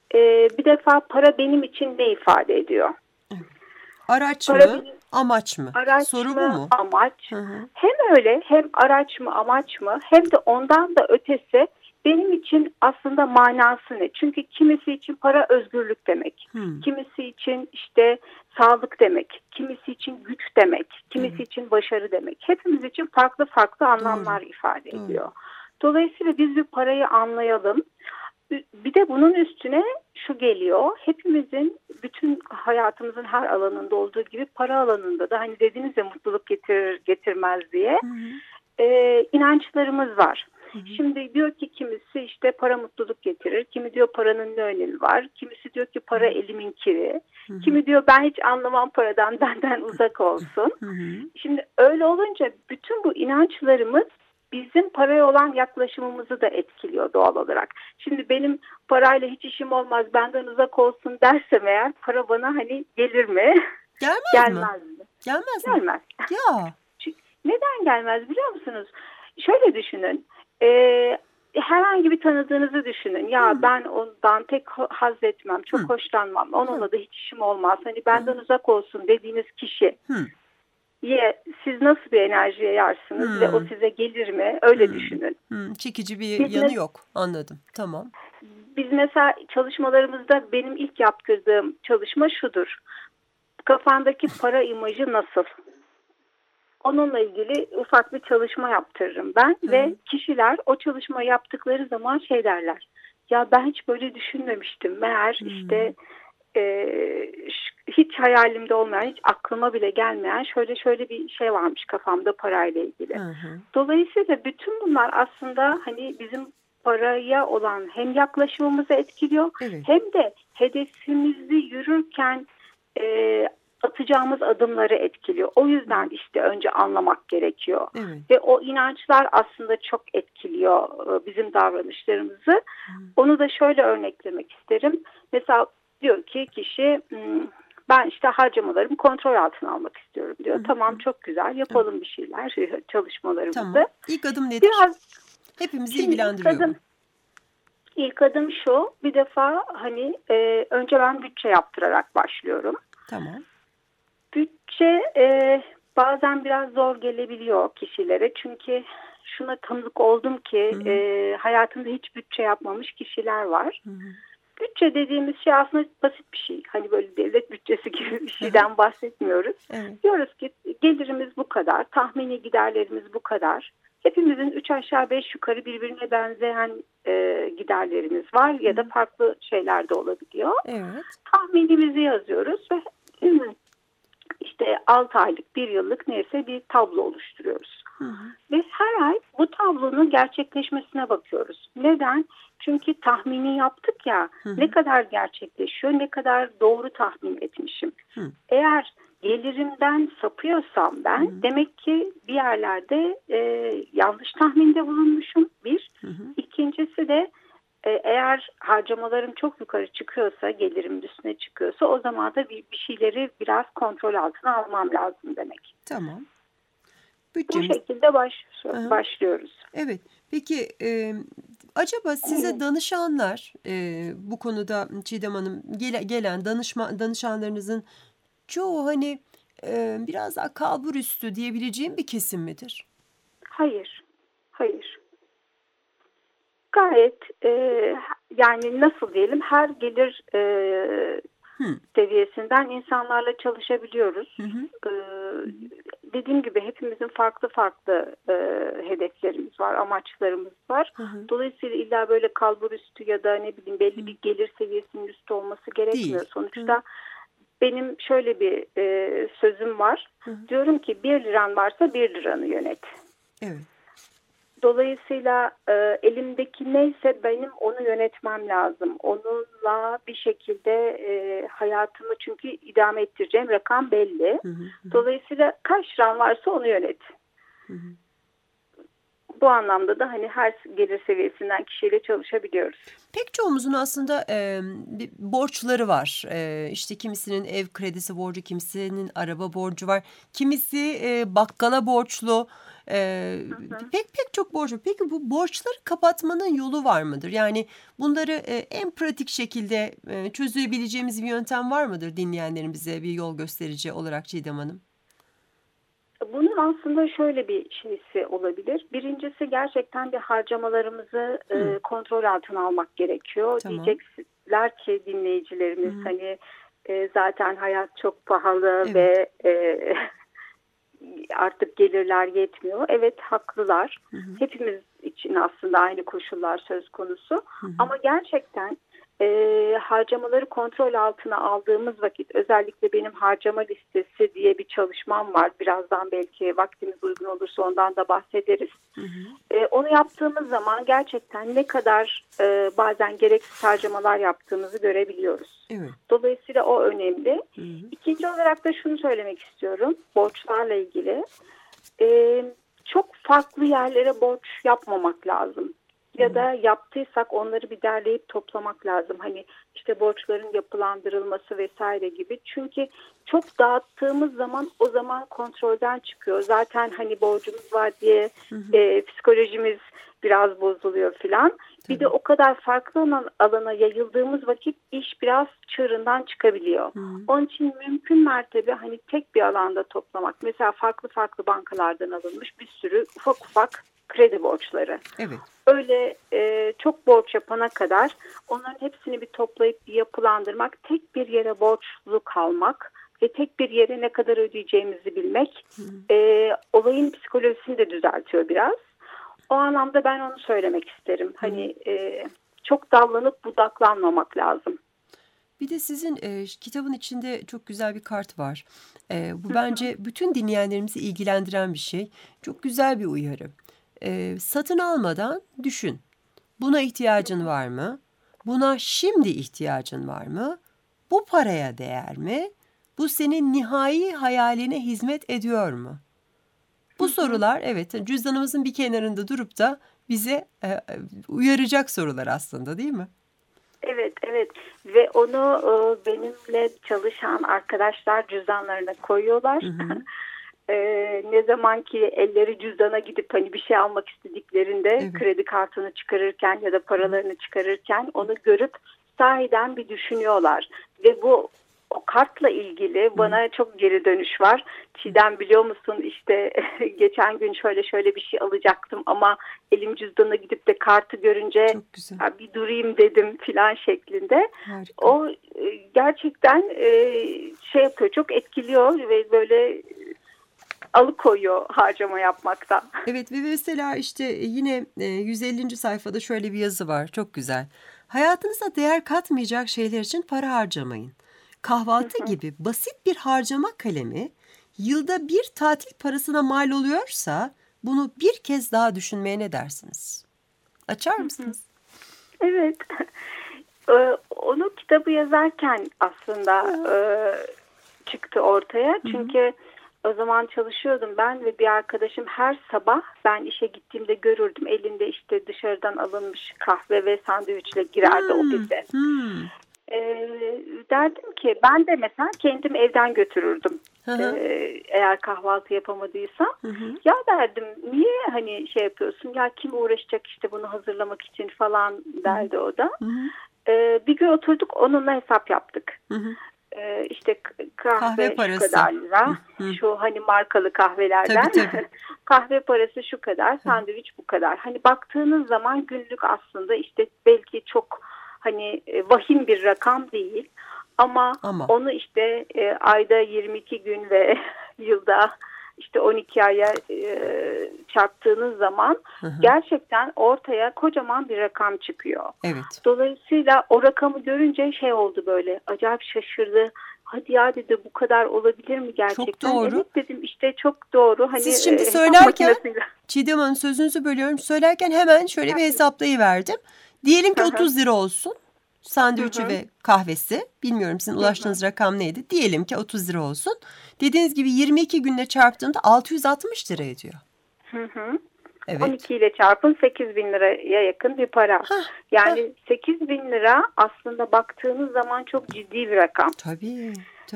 e, bir defa para benim için ne ifade ediyor? Araç Para mı, benim- amaç mı? Araç Soru mı, bu mu? amaç? Hı hı. Hem öyle, hem araç mı, amaç mı, hem de ondan da ötesi benim için aslında manası ne? Çünkü kimisi için para özgürlük demek, Hmm. kimisi için işte sağlık demek, kimisi için güç demek, kimisi Evet. için başarı demek. Hepimiz için farklı farklı anlamlar ifade Doğru. ediyor. Dolayısıyla biz bir parayı anlayalım. Bir de bunun üstüne şu geliyor, hepimizin bütün hayatımızın her alanında olduğu gibi para alanında da hani dediniz ya mutluluk getirir getirmez diye Hı hı. e, inançlarımız var. Hı hı. Şimdi diyor ki kimisi işte para mutluluk getirir, kimi diyor paranın ne önemi var, kimisi diyor ki para elimin kiri, Hı hı. kimi diyor ben hiç anlamam paradan, benden uzak olsun. Hı hı. Şimdi öyle olunca bütün bu inançlarımız bizim paraya olan yaklaşımımızı da etkiliyor doğal olarak. Şimdi benim parayla hiç işim olmaz, benden uzak olsun dersem eğer para bana hani gelir mi? Gelmez, Gelmez mi? mi? Gelmez mi? Gelmez. Ya. Çünkü neden gelmez biliyor musunuz? Şöyle düşünün. Ee, herhangi bir tanıdığınızı düşünün. Ya Hı. ben ondan pek ho- haz etmem, çok Hı. hoşlanmam. Onunla Hı. da hiç işim olmaz. Hani benden uzak olsun dediğiniz kişi. Hı. Ye, siz nasıl bir enerji yayarsınız Hmm. ve o size gelir mi? Öyle Hmm. düşünün. Hı. Çekici bir Biz yanı mes- yok. Anladım. Tamam. Biz mesela çalışmalarımızda benim ilk yaptırdığım çalışma şudur. Kafandaki para imajı nasıl? Onunla ilgili ufak bir çalışma yaptırırım ben Hı. ve kişiler o çalışma yaptıkları zaman şey derler. Ya ben hiç böyle düşünmemiştim. Meğer Hmm. işte e, ş- hiç hayalimde olmayan, hiç aklıma bile gelmeyen şöyle şöyle bir şey varmış kafamda parayla ilgili. Hı hı. Dolayısıyla bütün bunlar aslında hani bizim paraya olan hem yaklaşımımızı etkiliyor Evet. hem de hedefimizi yürürken e, atacağımız adımları etkiliyor. O yüzden işte önce anlamak gerekiyor. Evet. Ve o inançlar aslında çok etkiliyor e, bizim davranışlarımızı. Hı. Onu da şöyle örneklemek isterim. Mesela diyor ki kişi "Hmm, ben işte harcamalarımı kontrol altına almak istiyorum" diyor. Hı hı. Tamam, çok güzel, yapalım bir şeyler çalışmalarımızı. Tamam. İlk adım nedir? Biraz Hepimizi Şimdi ilk ilgilendiriyor adım, bu. ilk adım şu, bir defa hani e, önce ben bütçe yaptırarak başlıyorum. Tamam. Bütçe e, bazen biraz zor gelebiliyor kişilere. Çünkü şuna tanık oldum ki Hı hı. e, hayatında hiç bütçe yapmamış kişiler var. Hı hı. Bütçe dediğimiz şey aslında basit bir şey. Hani böyle devlet bütçesi gibi bir şeyden bahsetmiyoruz. Evet. Diyoruz ki gelirimiz bu kadar, tahmini giderlerimiz bu kadar. Hepimizin üç aşağı beş yukarı birbirine benzeyen e, giderlerimiz var ya da farklı şeyler de olabiliyor. Evet. Tahminimizi yazıyoruz ve işte altı aylık, bir yıllık neyse bir tablo oluşturuyoruz. Hı hı. Ve her ay bu tablonun gerçekleşmesine bakıyoruz. Neden? Çünkü tahmini yaptık ya, Hı hı. ne kadar gerçekleşiyor, ne kadar doğru tahmin etmişim. Hı. Eğer gelirimden sapıyorsam ben, Hı hı. demek ki bir yerlerde e, yanlış tahminde bulunmuşum. Bir. Hı hı. İkincisi de e, eğer harcamalarım çok yukarı çıkıyorsa, gelirimin üstüne çıkıyorsa, o zaman da bir, bir şeyleri biraz kontrol altına almam lazım demek. Tamam. Bu Bütçemiz. şekilde baş, Hı. başlıyoruz. Evet. Peki e, acaba size danışanlar e, bu konuda Çiğdem Hanım gele, gelen danışma, danışanlarınızın çoğu hani e, biraz daha kalbur üstü diyebileceğim bir kesim midir? Hayır, hayır. Gayet e, yani nasıl diyelim, her gelir e, Hı. seviyesinden insanlarla çalışabiliyoruz. Hı hı. E, dediğim gibi hepimizin farklı farklı e, hedeflerimiz var, amaçlarımız var. Hı hı. Dolayısıyla illa böyle kalbur üstü ya da ne bileyim belli bir gelir seviyesinin üstü olması gerekmiyor. Değil. Sonuçta Hı. benim şöyle bir e, sözüm var. Hı hı. Diyorum ki bir liran varsa bir liranı yönet. Evet. Dolayısıyla e, elimdeki neyse benim onu yönetmem lazım. Onunla bir şekilde e, hayatımı, çünkü idame ettireceğim rakam belli. Hı hı. Hı. Dolayısıyla kaç liran varsa onu yönet. Hı hı. Bu anlamda da hani her gelir seviyesinden kişiyle çalışabiliyoruz. Pek çoğumuzun aslında e, bir borçları var. E, işte kimisinin ev kredisi borcu, kimisinin araba borcu var. Kimisi e, bakkala borçlu. Ee, pek pek çok borç var. Peki bu borçları kapatmanın yolu var mıdır? Yani bunları e, en pratik şekilde e, çözebileceğimiz bir yöntem var mıdır dinleyenlerimize bir yol gösterici olarak Çiğdem Hanım? Bunun aslında şöyle bir şeysi olabilir. Birincisi gerçekten bir harcamalarımızı e, kontrol altına almak gerekiyor. Tamam. Diyecekler ki dinleyicilerimiz Hı. hani e, zaten hayat çok pahalı Evet. ve e, artık gelirler yetmiyor. Evet, haklılar. Hı hı. Hepimiz için aslında aynı koşullar söz konusu. Hı hı. Ama gerçekten e, harcamaları kontrol altına aldığımız vakit, özellikle benim harcama listesi diye bir çalışmam var. Birazdan belki vaktimiz uygun olursa ondan da bahsederiz. Hı hı. E, onu yaptığımız zaman gerçekten ne kadar e, bazen gereksiz harcamalar yaptığımızı görebiliyoruz. Evet. Dolayısıyla o önemli. Hı hı. İkinci olarak da şunu söylemek istiyorum borçlarla ilgili. E, çok farklı yerlere borç yapmamak lazım. Ya da yaptıysak onları bir derleyip toplamak lazım. Hani işte borçların yapılandırılması vesaire gibi. Çünkü çok dağıttığımız zaman o zaman kontrolden çıkıyor. Zaten hani borcumuz var diye Hı hı. e, psikolojimiz biraz bozuluyor filan. Bir Tabii. de o kadar farklı alan- alana yayıldığımız vakit iş biraz çığırından çıkabiliyor. Hı. Onun için mümkün mertebe hani tek bir alanda toplamak. Mesela farklı farklı bankalardan alınmış bir sürü ufak ufak kredi borçları. Evet. Öyle e, çok borç yapana kadar onların hepsini bir toplayıp bir yapılandırmak, tek bir yere borçlu kalmak ve tek bir yere ne kadar ödeyeceğimizi bilmek e, olayın psikolojisini de düzeltiyor biraz. O anlamda ben onu söylemek isterim. Hani e, çok dallanıp budaklanmamak lazım. Bir de sizin e, kitabın içinde çok güzel bir kart var. E, bu bence bütün dinleyenlerimizi ilgilendiren bir şey. Çok güzel bir uyarı. E, satın almadan düşün. Buna ihtiyacın var mı? Buna şimdi ihtiyacın var mı? Bu paraya değer mi? Bu senin nihai hayaline hizmet ediyor mu? Bu sorular evet cüzdanımızın bir kenarında durup da bize e, e, uyaracak sorular aslında, değil mi? Evet, evet ve onu e, benimle çalışan arkadaşlar cüzdanlarına koyuyorlar. Hı hı. e, ne zaman ki elleri cüzdana gidip hani bir şey almak istediklerinde Evet. kredi kartını çıkarırken ya da paralarını çıkarırken onu görüp sahiden bir düşünüyorlar. Ve bu o kartla ilgili bana çok geri dönüş var. Çiğdem, biliyor musun işte geçen gün şöyle şöyle bir şey alacaktım ama elim cüzdana gidip de kartı görünce Çok güzel. "Ya bir durayım dedim" filan şeklinde. Harika. O e, gerçekten e, şey yapıyor, çok etkiliyor ve böyle alıkoyuyor harcama yapmaktan. Evet ve mesela işte yine e, yüz ellinci sayfada şöyle bir yazı var. Çok güzel. Hayatınıza değer katmayacak şeyler için para harcamayın. Kahvaltı gibi basit bir harcama kalemi yılda bir tatil parasına mal oluyorsa bunu bir kez daha düşünmeye ne dersiniz? Açar mısınız? Evet. Ee, Onu kitabı yazarken aslında e, çıktı ortaya. Çünkü o zaman çalışıyordum ben ve bir arkadaşım her sabah ben işe gittiğimde görürdüm. Elinde işte dışarıdan alınmış kahve ve sandviçle girerdi Hmm, ofise. hmm. Ee, derdim ki ben de mesela kendim evden götürürdüm. Hı hı. Ee, eğer kahvaltı yapamadıysam. Hı hı. Ya derdim, niye hani şey yapıyorsun, ya kim uğraşacak işte bunu hazırlamak için falan derdi o da. Hı hı. Ee, bir gün oturduk onunla hesap yaptık. Hı hı. Ee, işte kahve, Kahve şu parası. kadar lira, Hı hı. şu hani markalı kahvelerden Tabii, tabii. kahve parası şu kadar, sandviç bu kadar. Hani baktığınız zaman günlük aslında işte belki çok hani e, vahim bir rakam değil ama, Ama. onu işte e, ayda yirmi iki gün ve yılda işte on iki aya e, çarptığınız zaman Hı hı. gerçekten ortaya kocaman bir rakam çıkıyor. Evet. Dolayısıyla o rakamı görünce şey oldu, böyle acayip şaşırdı. Hadi ya dedi, bu kadar olabilir mi gerçekten? Çok doğru. Evet dedim, işte çok doğru. Hani, Siz şimdi e, hesap söylerken makinesiyle- Çiğdem Hanım, sözünüzü bölüyorum. Söylerken hemen şöyle bir hesaplayıverdim. Diyelim ki Hı hı. otuz lira olsun. Sandviçi Hı hı. ve kahvesi. Bilmiyorum sizin ulaştığınız rakam neydi. Diyelim ki otuz lira olsun. Dediğiniz gibi yirmi iki günle çarptığımda altı yüz altmış lira ediyor. Hı hı. Evet. on iki ile çarpın, sekiz bin liraya yakın bir para. Hah, Yani sekiz bin lira aslında baktığınız zaman çok ciddi bir rakam. Tabii, tabii.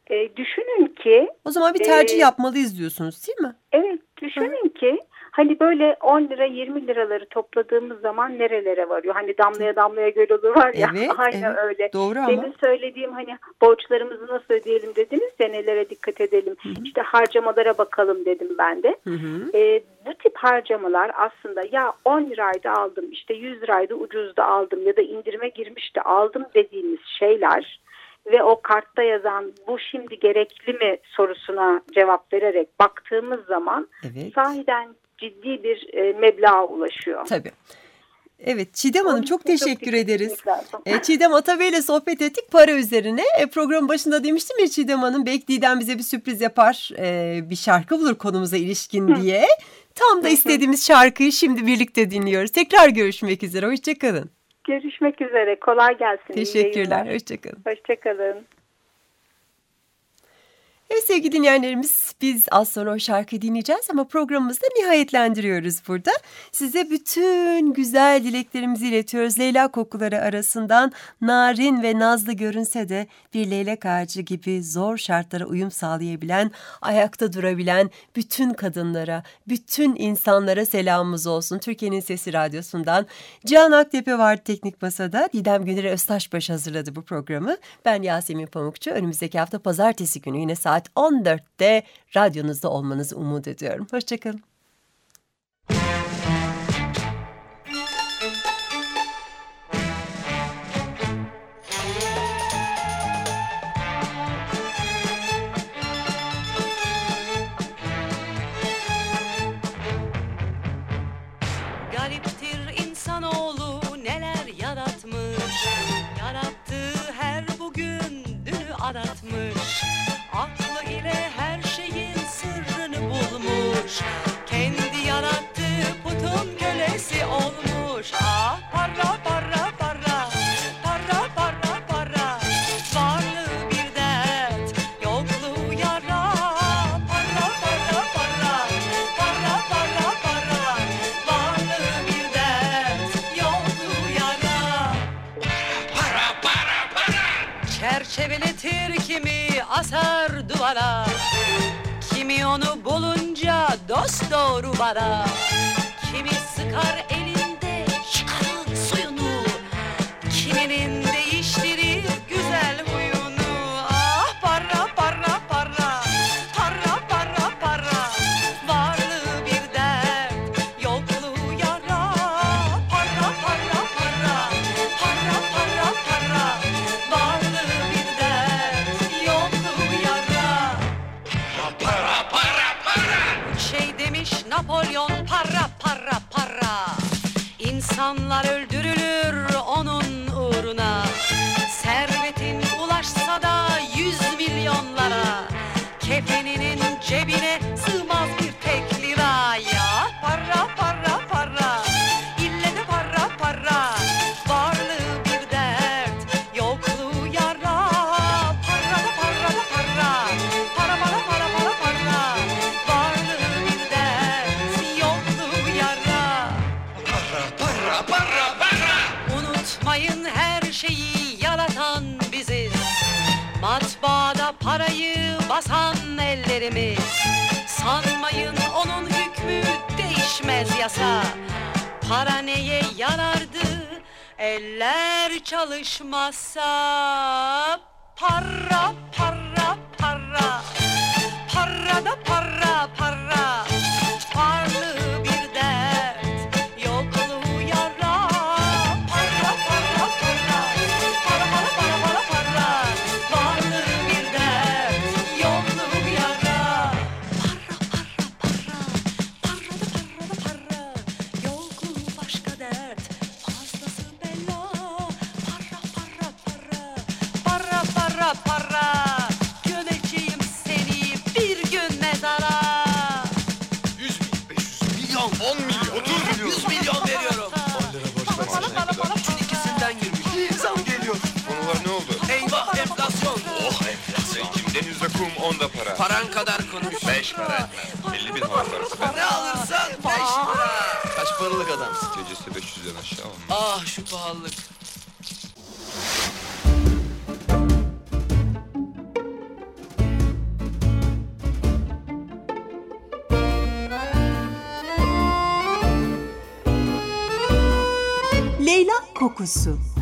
E, düşünün ki... O zaman bir tercih e, yapmalıyız diyorsunuz değil mi? Evet, düşünün Hı. ki hani böyle on lira yirmi liraları topladığımız zaman nerelere varıyor? Hani damlaya damlaya göl olur var ya. Evet, Aynı evet. öyle. Doğru ama. Demin söylediğim hani borçlarımızı nasıl ödeyelim dediniz ya, nelere dikkat edelim. Hı hı. İşte harcamalara bakalım dedim ben de. Hı hı. E, bu tip harcamalar aslında ya on liraydı aldım, işte yüz liraydı ucuzda aldım ya da indirime girmişti aldım dediğimiz şeyler ve o kartta yazan bu şimdi gerekli mi sorusuna cevap vererek baktığımız zaman evet. sahiden ciddi bir e, meblağa ulaşıyor. Tabii. Evet Çiğdem Hanım çok teşekkür çok ederiz. E, Çiğdem Atabey ile sohbet ettik para üzerine. E, programın başında demiştim ya Çiğdem Hanım belki Didem bize bir sürpriz yapar, e, bir şarkı bulur konumuza ilişkin Hı. diye. Tam da istediğimiz şarkıyı şimdi birlikte dinliyoruz. Tekrar görüşmek üzere, hoşçakalın. Görüşmek üzere, kolay gelsin. Teşekkürler, hoşçakalın. Hoşçakalın. Evet sevgili dinleyenlerimiz biz az sonra o şarkıyı dinleyeceğiz ama programımızı da nihayetlendiriyoruz burada. Size bütün güzel dileklerimizi iletiyoruz. Leyla kokuları arasından narin ve nazlı görünse de bir leylek ağacı gibi zor şartlara uyum sağlayabilen, ayakta durabilen bütün kadınlara, bütün insanlara selamımız olsun. Türkiye'nin Sesi Radyosu'ndan Cihan Aktepe vardı teknik masada. Didem Güner Öztaşbaş hazırladı bu programı. Ben Yasemin Pamukçu. Önümüzdeki hafta pazartesi günü yine saat on dörtte radyonuzda olmanızı umut ediyorum. Hoşçakalın. Gariptir insanoğlu neler yaratmış, yarattığı her bugün dünü aratmış. Aklı ile her şeyin sırrını bulmuş, kendi yarattığı putun kölesi olmuş. Ah para para para, para para para, varlığı bir dert, yokluğu yara. Para para para, para para para, varlığı bir dert, yokluğu yara. Para para para, çerçeveletir kimi asar duvara, kimi onu bulunca dost doğru bara, kimi sıkar elinde çıkarır suyunu, kiminin değiştirir güzel huyunu. Ah para para para, para para para, varlığı bir dert, yokluğu yara. Para para para, para para para, varlığı bir dert, yokluğu yara. Para para para. Şey demiş Napolyon, para para para. İnsanlar öldürülür onun uğruna. Servetin ulaşsa da yüz milyonlara, kefeninin cebine sığmaz bir tek lira. Ya para para para, ille de para para, varlığı bir dert, yokluğu yara. Para da para da para, para para para para para, varlığı bir dert, yokluğu yara. Para para para para. Unutmayın her şeyi yaratan biziz. Matbaada parayı basan ellerimiz. Sanmayın onun hükmü değişmez yasa. Para neye yarardı eller çalışmazsa? Para para para, para da para para, varlığı bir dert, yokluğu yara. Para para para, para para para para para, varlığı bir dert, yokluğu yara. Para para para, para da para da para, yokluğu başka dert, fazlası bela. Para para para, para para para, gömeceğim seni bir gün mezara. yüz bin, beş yüz milyon, on milyon, otuz milyon, yüz milyon veriyorum. on lira borç versene. Üçün ikisinden girmiş. Zam geliyor. Konular ne oldu? Eyvah enflasyon. Oh enflasyon. Kimden yüzde kum onda para. Paran kadar konuş. Beş para etmez. elli bin hava parası ben. Ne alırsan beş lira. Kaç paralık adamsın? Gecesi beş yüzden aşağı olmaz. Ah şu pahalılık. Leylak kokusu.